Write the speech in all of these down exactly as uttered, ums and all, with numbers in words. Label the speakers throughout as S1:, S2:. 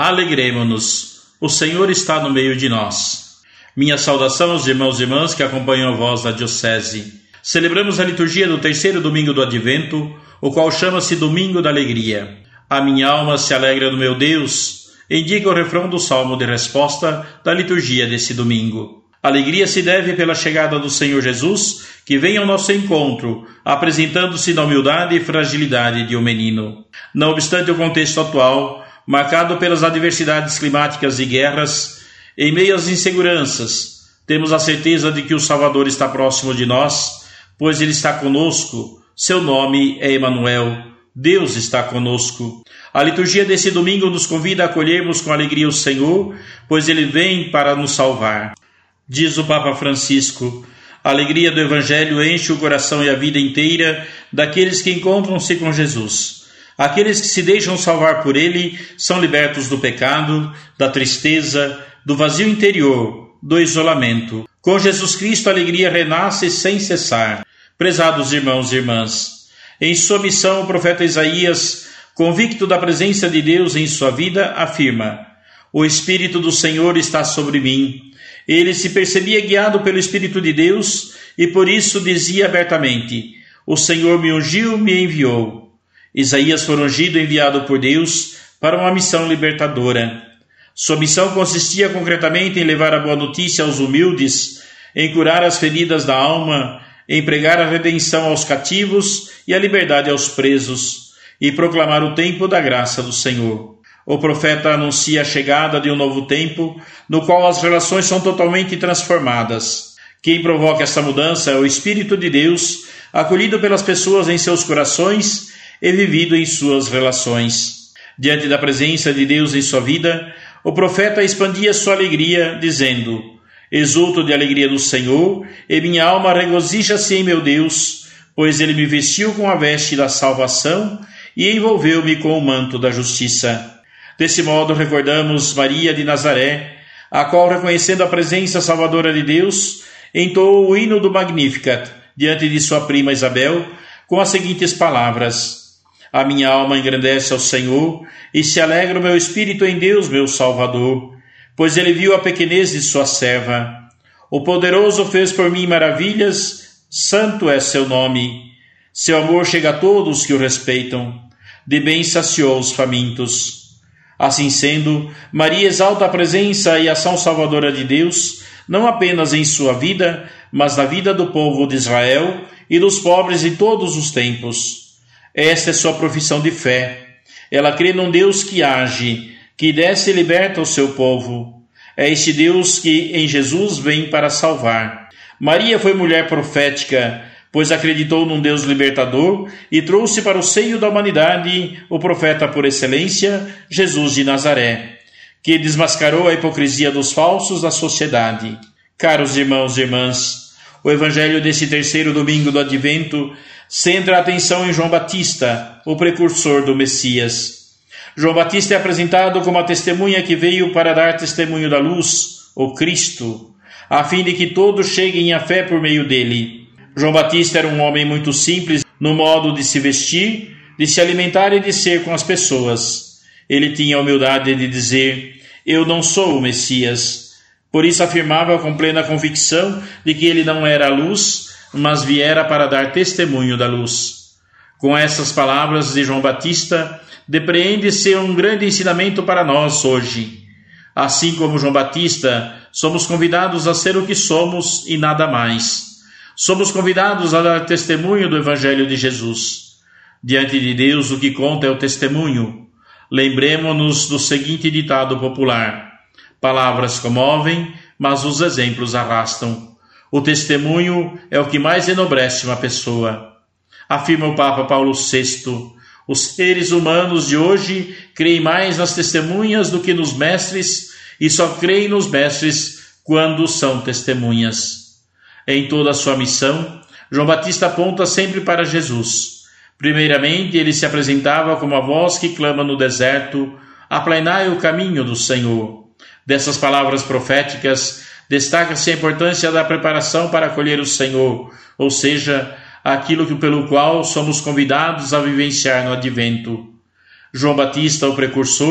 S1: Alegremo-nos, o Senhor está no meio de nós. Minha saudação aos irmãos e irmãs que acompanham a voz da Diocese. Celebramos a liturgia do terceiro domingo do Advento, o qual chama-se Domingo da Alegria. A minha alma se alegra no meu Deus, indica o refrão do salmo de resposta da liturgia desse domingo. A alegria se deve pela chegada do Senhor Jesus, que vem ao nosso encontro, apresentando-se na humildade e fragilidade de um menino. Não obstante o contexto atual, marcado pelas adversidades climáticas e guerras, em meio às inseguranças, temos a certeza de que o Salvador está próximo de nós, pois Ele está conosco. Seu nome é Emanuel, Deus está conosco. A liturgia desse domingo nos convida a acolhermos com alegria o Senhor, pois Ele vem para nos salvar. Diz o Papa Francisco: a alegria do Evangelho enche o coração e a vida inteira daqueles que encontram-se com Jesus. Aqueles que se deixam salvar por Ele são libertos do pecado, da tristeza, do vazio interior, do isolamento. Com Jesus Cristo a alegria renasce sem cessar. Prezados irmãos e irmãs, em sua missão o profeta Isaías, convicto da presença de Deus em sua vida, afirma: o Espírito do Senhor está sobre mim. Ele se percebia guiado pelo Espírito de Deus e por isso dizia abertamente: o Senhor me ungiu, me enviou. Isaías foi ungido e enviado por Deus para uma missão libertadora. Sua missão consistia concretamente em levar a boa notícia aos humildes, em curar as feridas da alma, em pregar a redenção aos cativos e a liberdade aos presos, e proclamar o tempo da graça do Senhor. O profeta anuncia a chegada de um novo tempo, no qual as relações são totalmente transformadas. Quem provoca essa mudança é o Espírito de Deus, acolhido pelas pessoas em seus corações e vivido em suas relações. Diante da presença de Deus em sua vida, o profeta expandia sua alegria, dizendo: exulto de alegria do Senhor, e minha alma regozija-se em meu Deus, pois Ele me vestiu com a veste da salvação e envolveu-me com o manto da justiça. Desse modo recordamos Maria de Nazaré, a qual, reconhecendo a presença salvadora de Deus, entoou o hino do Magnificat diante de sua prima Isabel, com as seguintes palavras: a minha alma engrandece ao Senhor, e se alegra o meu espírito em Deus, meu Salvador, pois Ele viu a pequenez de sua serva. O Poderoso fez por mim maravilhas, santo é seu nome. Seu amor chega a todos que o respeitam, de bem saciou os famintos. Assim sendo, Maria exalta a presença e ação salvadora de Deus, não apenas em sua vida, mas na vida do povo de Israel e dos pobres de todos os tempos. Esta é sua profissão de fé. Ela crê num Deus que age, que desce e liberta o seu povo. É este Deus que em Jesus vem para salvar. Maria foi mulher profética, pois acreditou num Deus libertador e trouxe para o seio da humanidade o profeta por excelência, Jesus de Nazaré, que desmascarou a hipocrisia dos falsos da sociedade. Caros irmãos e irmãs, o Evangelho desse terceiro domingo do Advento centra a atenção em João Batista, o precursor do Messias. João Batista é apresentado como a testemunha que veio para dar testemunho da luz, o Cristo, a fim de que todos cheguem à fé por meio dele. João Batista era um homem muito simples no modo de se vestir, de se alimentar e de ser com as pessoas. Ele tinha a humildade de dizer: eu não sou o Messias. Por isso afirmava com plena convicção de que ele não era a luz, mas viera para dar testemunho da luz. Com essas palavras de João Batista, depreende-se um grande ensinamento para nós hoje. Assim como João Batista, somos convidados a ser o que somos e nada mais. Somos convidados a dar testemunho do Evangelho de Jesus. Diante de Deus, o que conta é o testemunho. Lembremo-nos do seguinte ditado popular: palavras comovem, mas os exemplos arrastam. O testemunho é o que mais enobrece uma pessoa. Afirma o Papa Paulo sexto, os seres humanos de hoje creem mais nas testemunhas do que nos mestres e só creem nos mestres quando são testemunhas. Em toda a sua missão, João Batista aponta sempre para Jesus. Primeiramente, ele se apresentava como a voz que clama no deserto: aplanai o caminho do Senhor. Dessas palavras proféticas, destaca-se a importância da preparação para acolher o Senhor, ou seja, aquilo que, pelo qual somos convidados a vivenciar no Advento. João Batista, o precursor,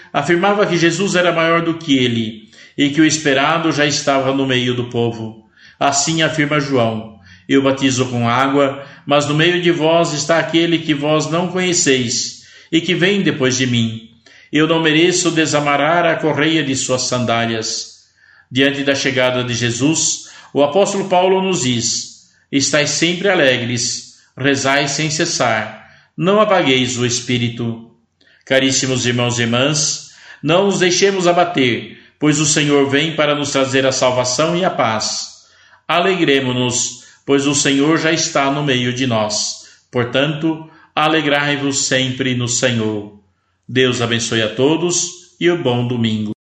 S1: afirmava que Jesus era maior do que ele e que o esperado já estava no meio do povo. Assim afirma João: eu batizo com água, mas no meio de vós está aquele que vós não conheceis e que vem depois de mim. Eu não mereço desamarrar a correia de suas sandálias. Diante da chegada de Jesus, o apóstolo Paulo nos diz: estais sempre alegres, rezai sem cessar, não apagueis o espírito. Caríssimos irmãos e irmãs, não nos deixemos abater, pois o Senhor vem para nos trazer a salvação e a paz. Alegremo-nos, pois o Senhor já está no meio de nós. Portanto, alegrai-vos sempre no Senhor. Deus abençoe a todos e o bom domingo.